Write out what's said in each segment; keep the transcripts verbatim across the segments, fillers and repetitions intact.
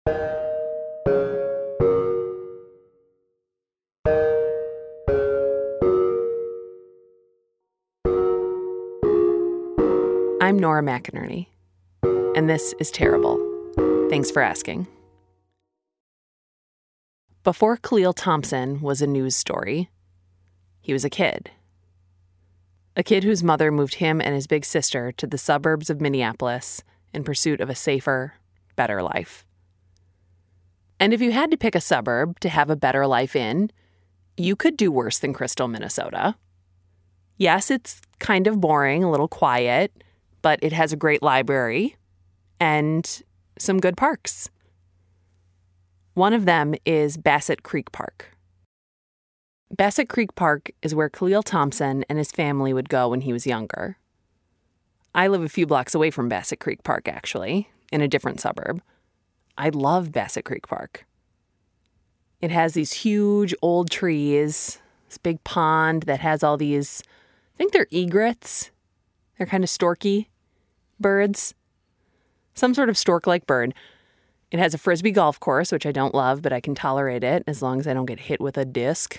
I'm Nora McInerney, and this is Terrible. Thanks for asking. Before Khalil Thompson was a news story, he was a kid. A kid whose mother moved him and his big sister to the suburbs of Minneapolis in pursuit of a safer, better life. And if you had to pick a suburb to have a better life in, you could do worse than Crystal, Minnesota. Yes, it's kind of boring, a little quiet, but it has a great library and some good parks. One of them is Bassett Creek Park. Bassett Creek Park is where Khalil Thompson and his family would go when he was younger. I live a few blocks away from Bassett Creek Park, actually, in a different suburb. I love Bassett Creek Park. It has these huge old trees, this big pond that has all these, I think they're egrets. They're kind of storky birds. Some sort of stork-like bird. It has a frisbee golf course, which I don't love, but I can tolerate it as long as I don't get hit with a disc.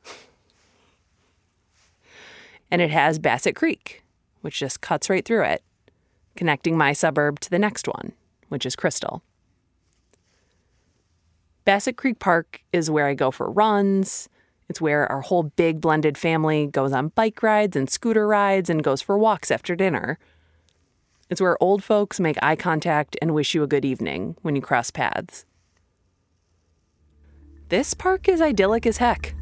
And it has Bassett Creek, which just cuts right through it, connecting my suburb to the next one, which is Crystal. Bassett Creek Park is where I go for runs. It's where our whole big blended family goes on bike rides and scooter rides and goes for walks after dinner. It's where old folks make eye contact and wish you a good evening when you cross paths. This park is idyllic as heck.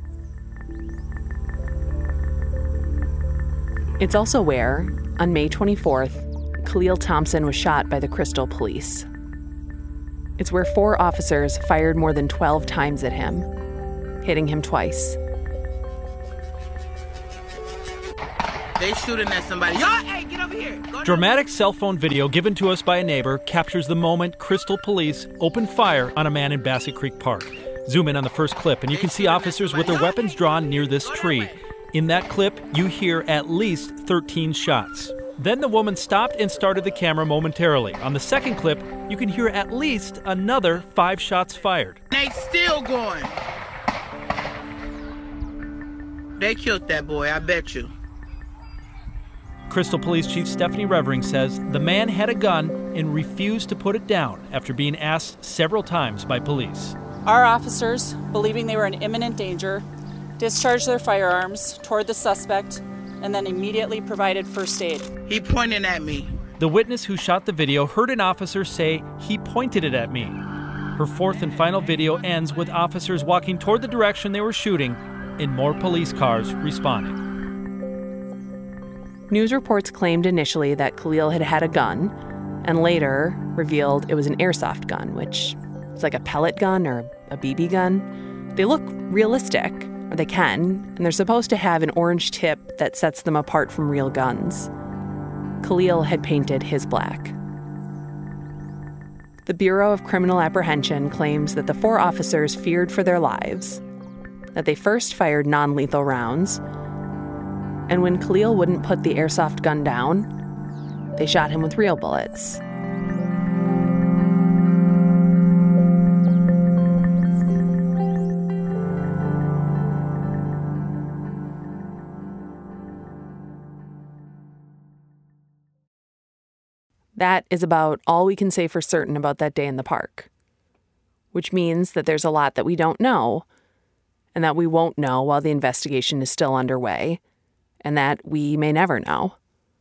It's also where, on May twenty-fourth, Khalil Thompson was shot by the Crystal police. It's where four officers fired more than twelve times at him, hitting him twice. They shooting at somebody. Y'all, hey, get over here. Go Dramatic cell phone video given to us by a neighbor captures the moment Crystal police opened fire on a man in Bassett Creek Park. Zoom in on the first clip, and you can see officers with their weapons drawn near this tree. In that clip, you hear at least thirteen shots. Then the woman stopped and started the camera momentarily. On the second clip, you can hear at least another five shots fired. They still going. They killed that boy, I bet you. Crystal Police Chief Stephanie Revering says the man had a gun and refused to put it down after being asked several times by police. Our officers, believing they were in imminent danger, discharged their firearms toward the suspect and then immediately provided first aid. He pointed at me. The witness who shot the video heard an officer say, "He pointed it at me." Her fourth and final video ends with officers walking toward the direction they were shooting and more police cars responding. News reports claimed initially that Khalil had had a gun, and later revealed it was an airsoft gun, which is like a pellet gun or a B B gun. They look realistic, or they can, and they're supposed to have an orange tip that sets them apart from real guns. Khalil had painted his black. The Bureau of Criminal Apprehension claims that the four officers feared for their lives, that they first fired non-lethal rounds, and when Khalil wouldn't put the airsoft gun down, they shot him with real bullets. That is about all we can say for certain about that day in the park, which means that there's a lot that we don't know, and that we won't know while the investigation is still underway, and that we may never know.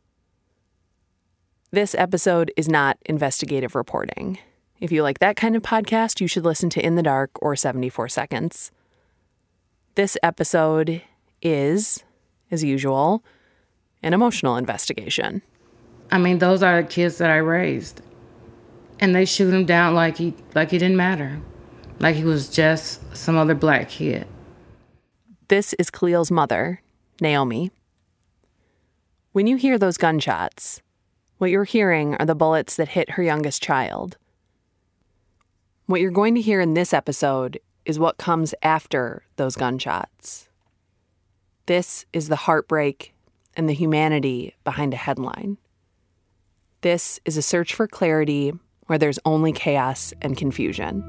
This episode is not investigative reporting. If you like that kind of podcast, you should listen to In the Dark or seventy-four seconds. This episode is, as usual, an emotional investigation. I mean, those are the kids that I raised. And they shoot him down like he like he didn't matter. Like he was just some other black kid. This is Khalil's mother, Naomi. When you hear those gunshots, what you're hearing are the bullets that hit her youngest child. What you're going to hear in this episode is what comes after those gunshots. This is the heartbreak and the humanity behind a headline. This is a search for clarity where there's only chaos and confusion.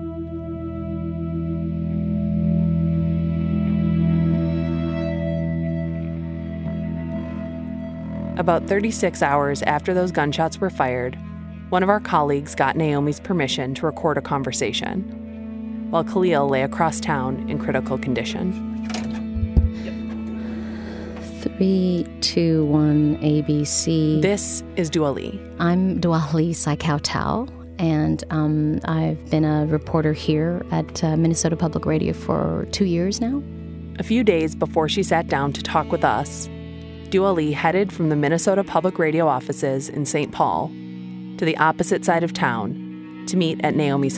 About thirty-six hours after those gunshots were fired, one of our colleagues got Naomi's permission to record a conversation, while Khalil lay across town in critical condition. Three, two, one, A B C. This is Dua Lee. I'm Dua Lee Saikau-Tao, and um, I've been a reporter here at uh, Minnesota Public Radio for two years now. A few days before she sat down to talk with us, Dua Lee headed from the Minnesota Public Radio offices in Saint Paul to the opposite side of town to meet at Naomi's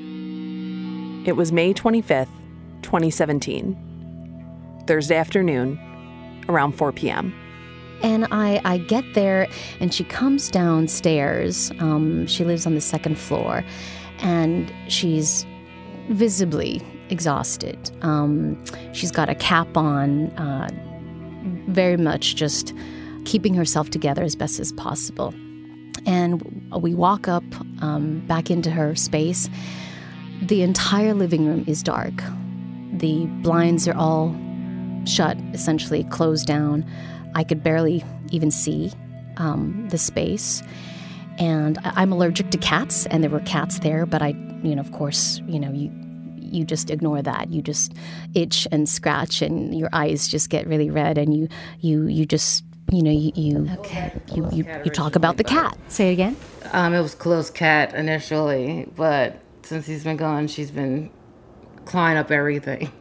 home. It was May twenty-fifth, twenty seventeen, Thursday afternoon, around four p.m. And I, I get there, and she comes downstairs. Um, she lives on the second floor, and she's visibly exhausted. Um, she's got a cap on, uh, very much just keeping herself together as best as possible. And we walk up um, back into her space. The entire living room is dark. The blinds are all shut, essentially closed down. I could barely even see um, the space. And I'm allergic to cats, and there were cats there, but I, you know, of course, you know, you you just ignore that. You just itch and scratch, and your eyes just get really red, and you you you just, you know, you you Okay. you, you, you talk about the cat. Say it again. Um, it was Khalil's cat initially, but since he's been gone, she's been clawing up everything.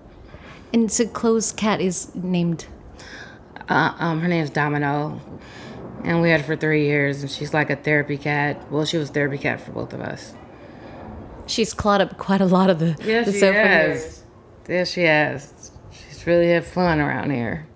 And so Chloe's cat is named... Uh, um, her name's Domino, and we had her for three years, and she's like a therapy cat. Well, she was a therapy cat for both of us. She's clawed up quite a lot of the, Yeah, the she sofa has. Yeah, she has. She's really had fun around here.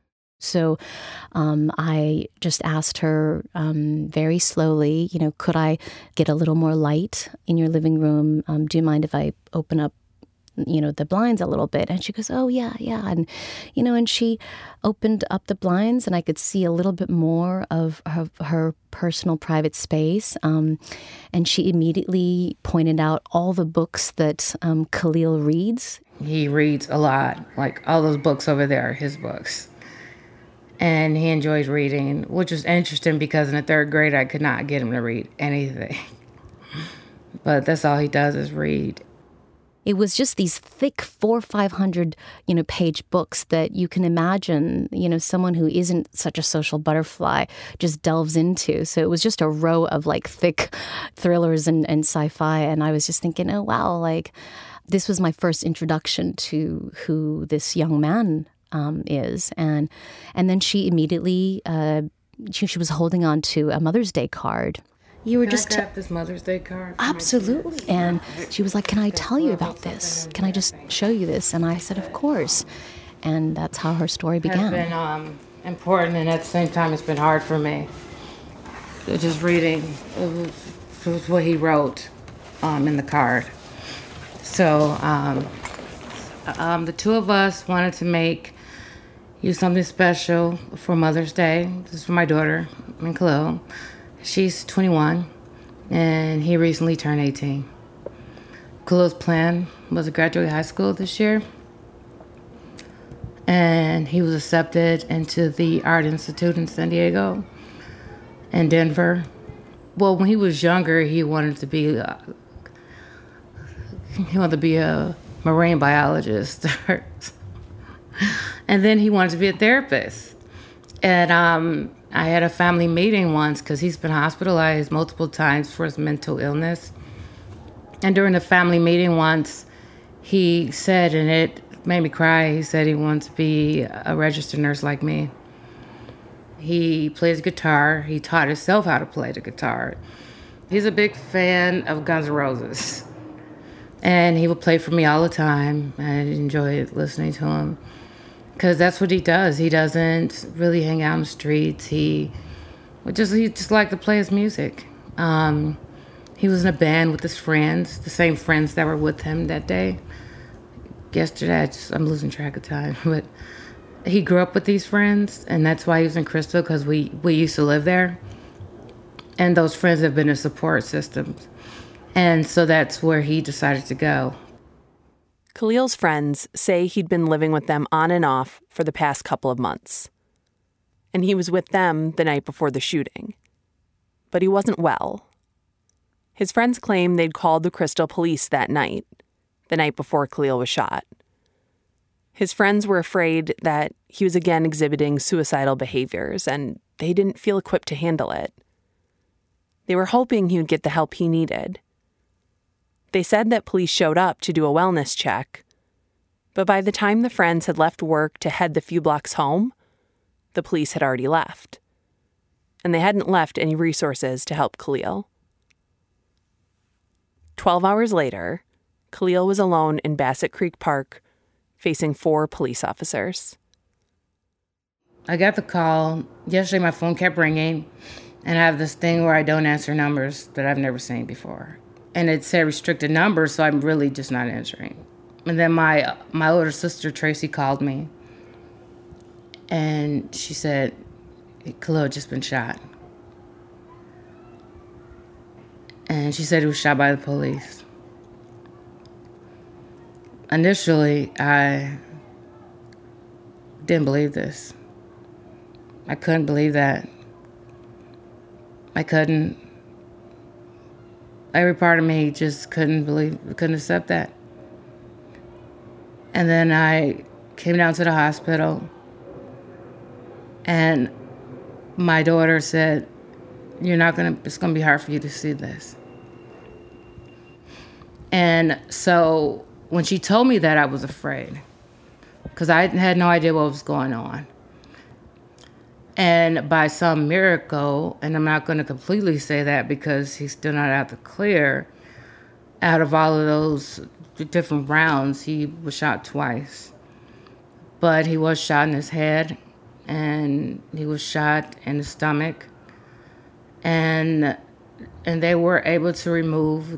So um, I just asked her um, very slowly, you know, could I get a little more light in your living room? Um, do you mind if I open up, you know, the blinds a little bit? And she goes, oh, yeah, yeah. And, you know, and she opened up the blinds, and I could see a little bit more of her, her personal private space. Um, and she immediately pointed out all the books that um, Khalil reads. He reads a lot. Like, all those books over there are his books. And he enjoys reading, which was interesting because in the third grade, I could not get him to read anything. But that's all he does is read. It was just these thick four, five hundred, you know, page books that you can imagine, you know, someone who isn't such a social butterfly just delves into. So it was just a row of like thick thrillers and, and sci-fi. And I was just thinking, oh, wow, like this was my first introduction to who this young man um, is. And and then she immediately, uh, she, she was holding on to a Mother's Day card. You were Can just I grab this Mother's Day card? Absolutely. And she was like, can I tell you about this? Can I just show you this? And I said, of course. And that's how her story began. It's been um, important, and at the same time, it's been hard for me. Just reading it was, it was what he wrote um, in the card. So um, um, the two of us wanted to make you something special for Mother's Day. This is for my daughter, and Khalil. She's twenty-one, and he recently turned eighteen. Khalil's plan was to graduate high school this year, and he was accepted into the Art Institute in San Diego and Denver. Well, when he was younger, he wanted to be uh, he wanted to be a marine biologist, and then he wanted to be a therapist. And um. I had a family meeting once because he's been hospitalized multiple times for his mental illness. And during the family meeting once, he said, and it made me cry, he said he wants to be a registered nurse like me. He plays guitar. He taught himself how to play the guitar. He's a big fan of Guns N' Roses. And he would play for me all the time. I enjoyed listening to him. Because that's what he does. He doesn't really hang out in the streets. He would just he just liked to play his music. Um, he was in a band with his friends, the same friends that were with him that day. Yesterday, I just, I'm losing track of time. But he grew up with these friends, and that's why he was in Crystal, because we, we used to live there. And those friends have been a support system. And so that's where he decided to go. Khalil's friends say he'd been living with them on and off for the past couple of months. And he was with them the night before the shooting. But he wasn't well. His friends claim they'd called the Crystal police that night, the night before Khalil was shot. His friends were afraid that he was again exhibiting suicidal behaviors, and they didn't feel equipped to handle it. They were hoping he would get the help he needed. They said that police showed up to do a wellness check, but by the time the friends had left work to head the few blocks home, the police had already left, and they hadn't left any resources to help Khalil. Twelve hours later, Khalil was alone in Bassett Creek Park, facing four police officers. I got the call. Yesterday my phone kept ringing, and I have this thing where I don't answer numbers that I've never seen before. And it said restricted numbers, so I'm really just not answering. And then my my older sister, Tracy, called me, and she said, Khalil had just been shot. And she said he was shot by the police. Initially, I didn't believe this. I couldn't believe that. I couldn't. Every part of me just couldn't believe, couldn't accept that. And then I came down to the hospital, and my daughter said, "You're not gonna, it's gonna be hard for you to see this." And so when she told me that, I was afraid, because I had no idea what was going on. And by some miracle, and I'm not going to completely say that because he's still not out the clear, out of all of those different rounds, he was shot twice. But he was shot in his head, and he was shot in the stomach. And and they were able to remove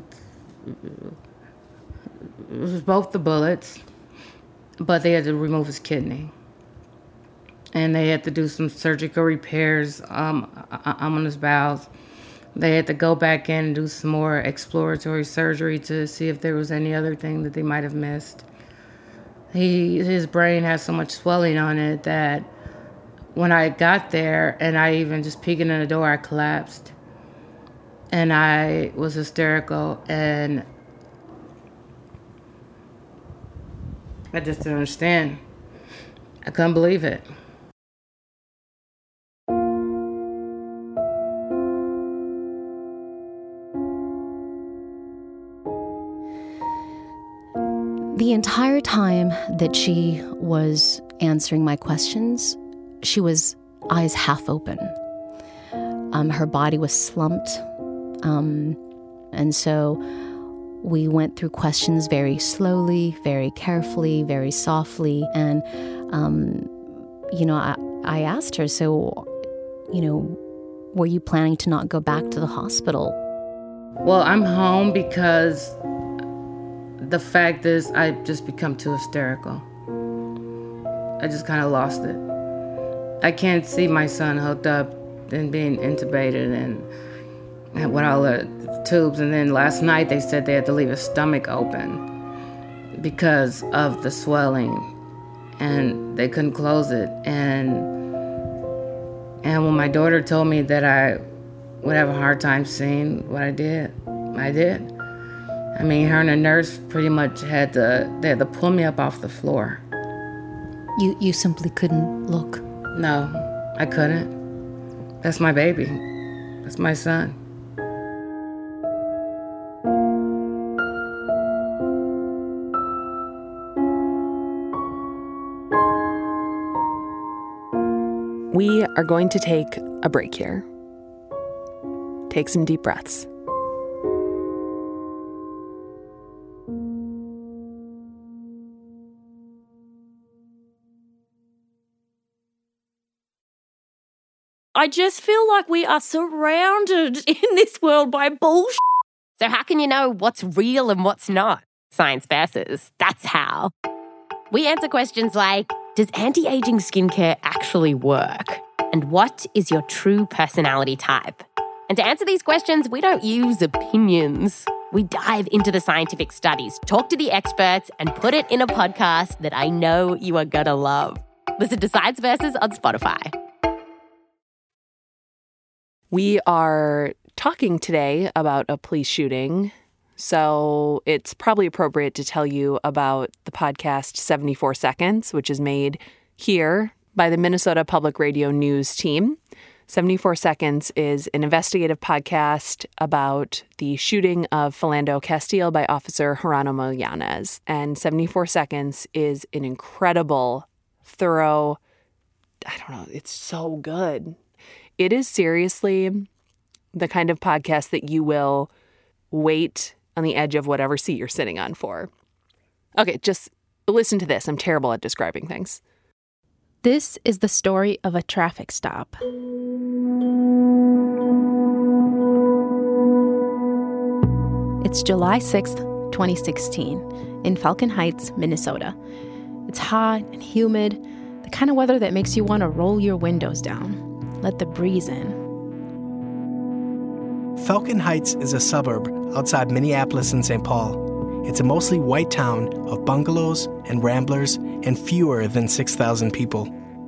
both the bullets, but they had to remove his kidney. And they had to do some surgical repairs um, on his bowels. They had to go back in and do some more exploratory surgery to see if there was any other thing that they might have missed. He, his brain has so much swelling on it that when I got there and I even just peeking in the door, I collapsed. And I was hysterical, and I just didn't understand. I couldn't believe it. The entire time that she was answering my questions, she was eyes half open. Um, her body was slumped. Um, and so we went through questions very slowly, very carefully, very softly. And, um, you know, I, I asked her, so, you know, were you planning to not go back to the hospital? Well, I'm home because the fact is I just become too hysterical. I just kind of lost it. I can't see my son hooked up and being intubated and, and with all the tubes. And then last night they said they had to leave his stomach open because of the swelling, and they couldn't close it. And and when my daughter told me that I would have a hard time seeing what I did, I did. I mean, her and the nurse pretty much had to, they had to pull me up off the floor. You you simply couldn't look? No, I couldn't. That's my baby. That's my son. We are going to take a break here. Take some deep breaths. I just feel like we are surrounded in this world by bullshit. So how can you know what's real and what's not? Science versus. That's how. We answer questions like, does anti-aging skincare actually work? And what is your true personality type? And to answer these questions, we don't use opinions. We dive into the scientific studies, talk to the experts, and put it in a podcast that I know you are gonna love. Listen to Science Versus on Spotify. We are talking today about a police shooting, so it's probably appropriate to tell you about the podcast seventy-four seconds, which is made here by the Minnesota Public Radio News team. seventy-four seconds is an investigative podcast about the shooting of Philando Castile by Officer Geronimo Yanez. And seventy-four seconds is an incredible, thorough, I don't know, it's so good. It is seriously the kind of podcast that you will wait on the edge of whatever seat you're sitting on for. Okay, just listen to this. I'm terrible at describing things. This is the story of a traffic stop. It's July sixth, twenty sixteen, in Falcon Heights, Minnesota. It's hot and humid, the kind of weather that makes you want to roll your windows down, let the breeze in. Falcon Heights is a suburb outside Minneapolis and Saint Paul. It's a mostly white town of bungalows and ramblers and fewer than six thousand people.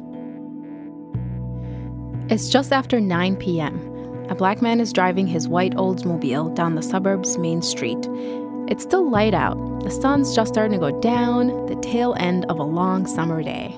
It's just after nine p.m. A black man is driving his white Oldsmobile down the suburb's main street. It's still light out. The sun's just starting to go down, the tail end of a long summer day.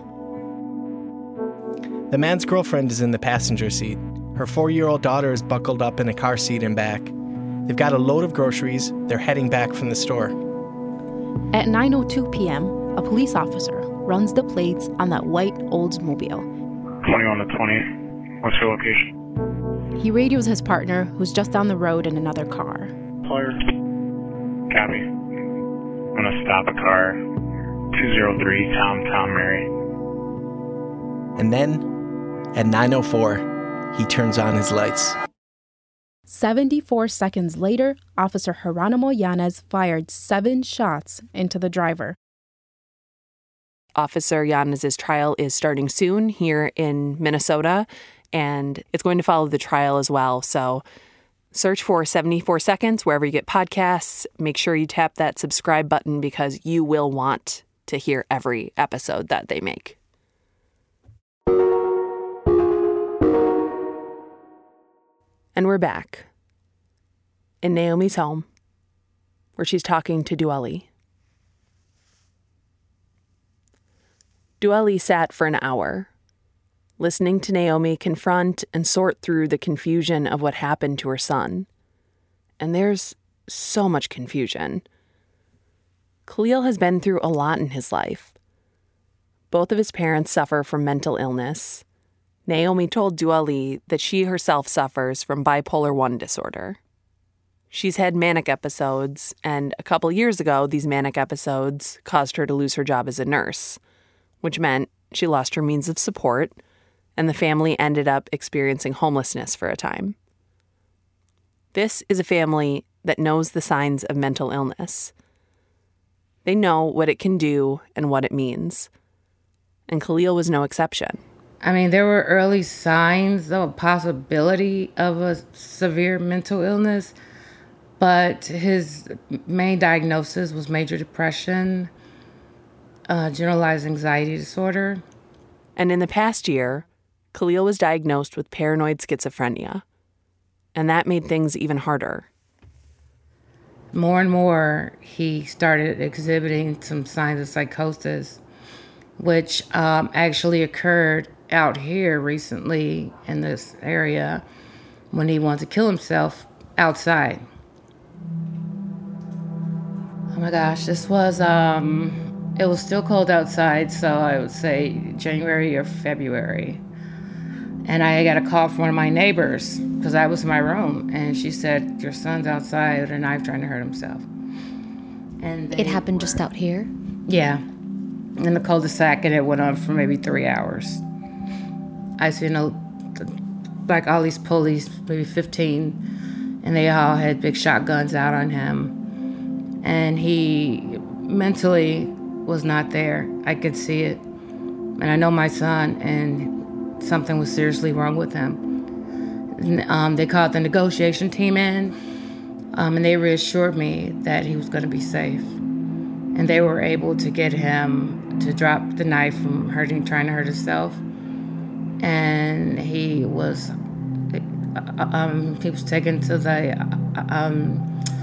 The man's girlfriend is in the passenger seat. Her four-year-old daughter is buckled up in a car seat and back. They've got a load of groceries. They're heading back from the store. At nine oh two p.m., a police officer runs the plates on that white Oldsmobile. twenty-one to twenty. What's your location? He radios his partner, who's just down the road in another car. Sawyer. Copy. I'm going to stop a car. two oh three Tom Tom Mary. And then, at nine oh four, he turns on his lights. seventy-four seconds later, Officer Geronimo Yanez fired seven shots into the driver. Officer Yanez's trial is starting soon here in Minnesota, and it's going to follow the trial as well. So search for seventy-four seconds wherever you get podcasts. Make sure you tap that subscribe button because you will want to hear every episode that they make. And we're back in Naomi's home, where she's talking to Duali. Duali sat for an hour, listening to Naomi confront and sort through the confusion of what happened to her son. And there's so much confusion. Khalil has been through a lot in his life. Both of his parents suffer from mental illness. Naomi told Duali that she herself suffers from bipolar one disorder. She's had manic episodes, and a couple years ago, these manic episodes caused her to lose her job as a nurse, which meant she lost her means of support, and the family ended up experiencing homelessness for a time. This is a family that knows the signs of mental illness. They know what it can do and what it means. And Khalil was no exception. I mean, there were early signs of a possibility of a severe mental illness, but his main diagnosis was major depression, uh, generalized anxiety disorder. And in the past year, Khalil was diagnosed with paranoid schizophrenia, and that made things even harder. More and more, he started exhibiting some signs of psychosis, which um, actually occurred out here recently in this area when he wanted to kill himself outside. Oh my gosh, this was, um, it was still cold outside, so I would say January or February. And I got a call from one of my neighbors, because I was in my room, and she said, your son's outside with a knife trying to hurt himself. And It happened just out here? Yeah, in the cul-de-sac, and it went on for maybe three hours. I seen a, like all these police, maybe fifteen, and they all had big shotguns out on him. And he mentally was not there. I could see it. And I know my son, and something was seriously wrong with him. Um, they called the negotiation team in, um, and they reassured me that he was going to be safe. And they were able to get him to drop the knife from hurting, trying to hurt himself. And he was, um, he was taken to the um,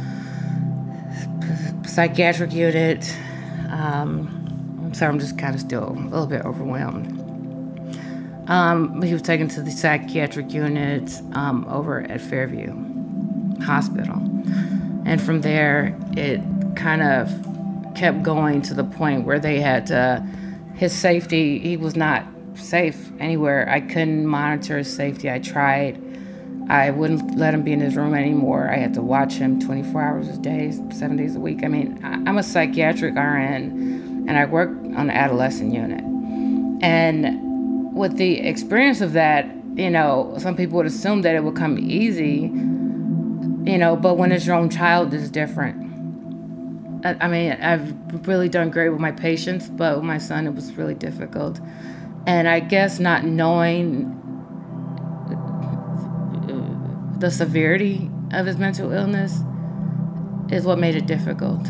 psychiatric unit. Um, I'm sorry, I'm just kind of still a little bit overwhelmed. Um, he was taken to the psychiatric unit um, over at Fairview Hospital. And from there, it kind of kept going to the point where they had to, his safety, he was not safe anywhere. I couldn't monitor his safety. I tried. I wouldn't let him be in his room anymore. I had to watch him twenty-four hours a day, seven days a week. I mean, I'm a psychiatric R N, and I work on the adolescent unit. And with the experience of that, you know, some people would assume that it would come easy, you know, but when it's your own child, it's different. I, I mean, I've really done great with my patients, but with my son, it was really difficult. And I guess not knowing the severity of his mental illness is what made it difficult.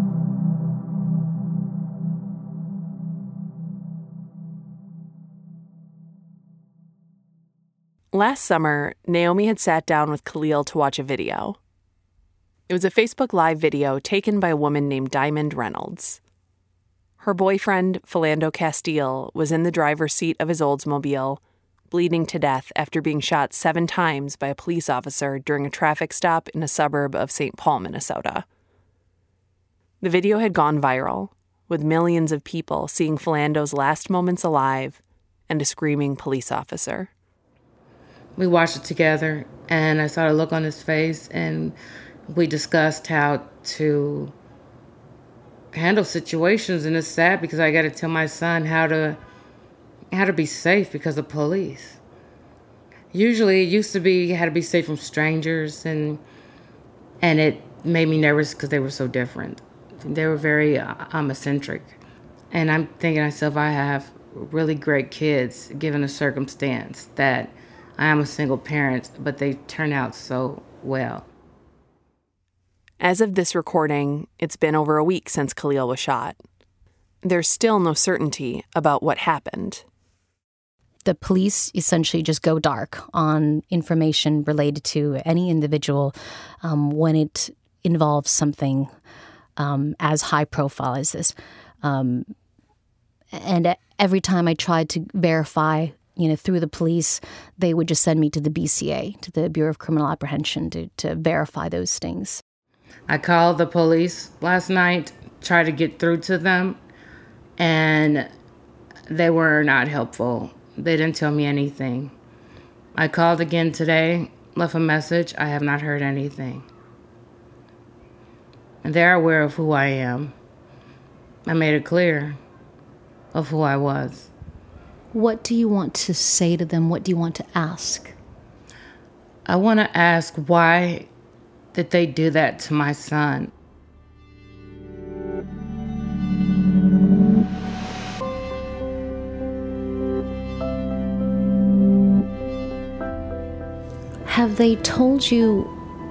Last summer, Naomi had sat down with Khalil to watch a video. It was a Facebook Live video taken by a woman named Diamond Reynolds. Her boyfriend, Philando Castile, was in the driver's seat of his Oldsmobile, bleeding to death after being shot seven times by a police officer during a traffic stop in a suburb of Saint Paul, Minnesota. The video had gone viral, with millions of people seeing Philando's last moments alive and a screaming police officer. We watched it together, and I saw the look on his face, and we discussed how to handle situations. And it's sad because I got to tell my son how to how to be safe because of police. Usually, it used to be you had to be safe from strangers, and and it made me nervous because they were so different. They were very um, eccentric, and I'm thinking to myself, I have really great kids given the circumstance that I am a single parent, but they turn out so well. As of this recording, it's been over a week since Khalil was shot. There's still no certainty about what happened. The police essentially just go dark on information related to any individual um, when it involves something um, as high profile as this. Um, and every time I tried to verify, you know, through the police, they would just send me to the B C A, to the Bureau of Criminal Apprehension, to, to verify those things. I called the police last night, tried to get through to them, and they were not helpful. They didn't tell me anything. I called again today, left a message. I have not heard anything. And they're aware of who I am. I made it clear of who I was. What do you want to say to them? What do you want to ask? I want to ask, why did they do that to my son? Have they told you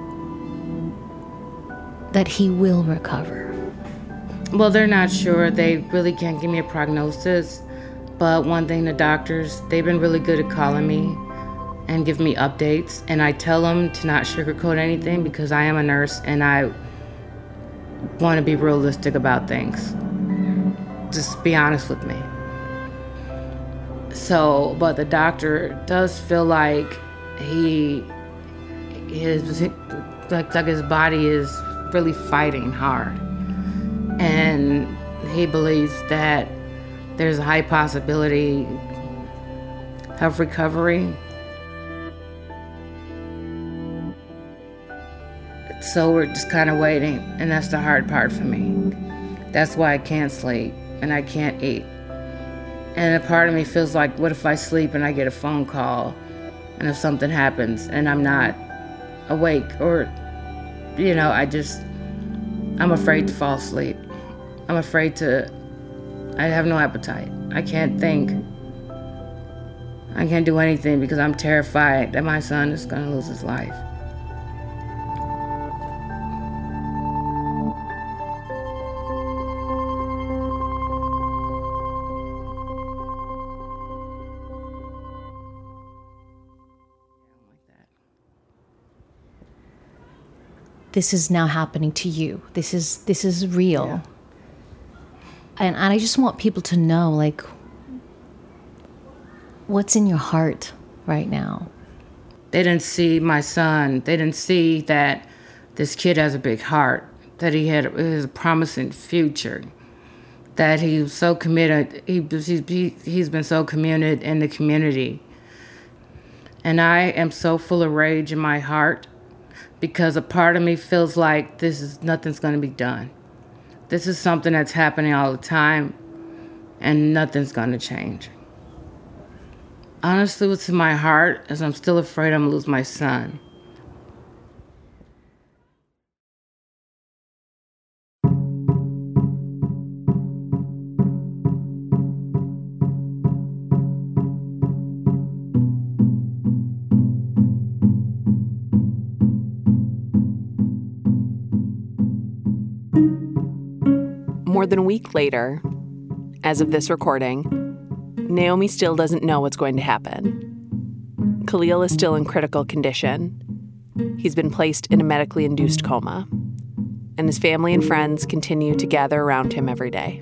that he will recover? Well, they're not sure. They really can't give me a prognosis. But one thing, the doctors, they've been really good at calling me and give me updates. And I tell them to not sugarcoat anything because I am a nurse and I want to be realistic about things. Just be honest with me. So, but the doctor does feel like he, his, like, like his body is really fighting hard. And he believes that there's a high possibility of recovery. So we're just kind of waiting, and that's the hard part for me. That's why I can't sleep, and I can't eat. And a part of me feels like, what if I sleep and I get a phone call, and if something happens and I'm not awake, or, you know, I just, I'm afraid to fall asleep. I'm afraid to, I have no appetite. I can't think. I can't do anything because I'm terrified that my son is going to lose his life. This is now happening to you. This is this is real. Yeah. And, and I just want people to know, like, what's in your heart right now. They didn't see my son. They didn't see that this kid has a big heart, that he had a promising future, that he was so committed. He, he, he's been so committed in the community. And I am so full of rage in my heart because a part of me feels like this is nothing's going to be done. This is something that's happening all the time, and nothing's going to change. Honestly, what's in my heart is I'm still afraid I'm going to lose my son. More than a week later, as of this recording, Naomi still doesn't know what's going to happen. Khalil is still in critical condition. He's been placed in a medically induced coma, and his family and friends continue to gather around him every day.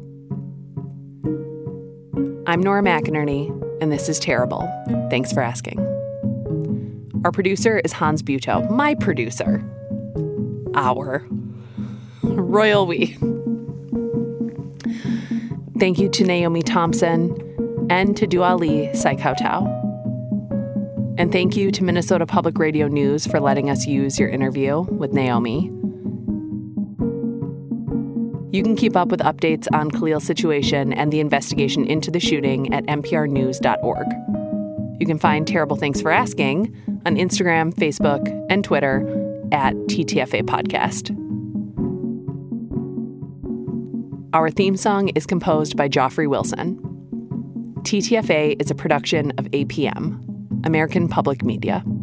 I'm Nora McInerney, and this is Terrible. Thanks for asking. Our producer is Hans Buetow, my producer. Our. Royal we. Thank you to Naomi Thompson and to Dua Lee Saikautau. And thank you to Minnesota Public Radio News for letting us use your interview with Naomi. You can keep up with updates on Khalil's situation and the investigation into the shooting at n p r news dot org. You can find Terrible Thanks for Asking on Instagram, Facebook, and Twitter at T T F A Podcast. Our theme song is composed by Joffrey Wilson. T T F A is a production of A P M, American Public Media.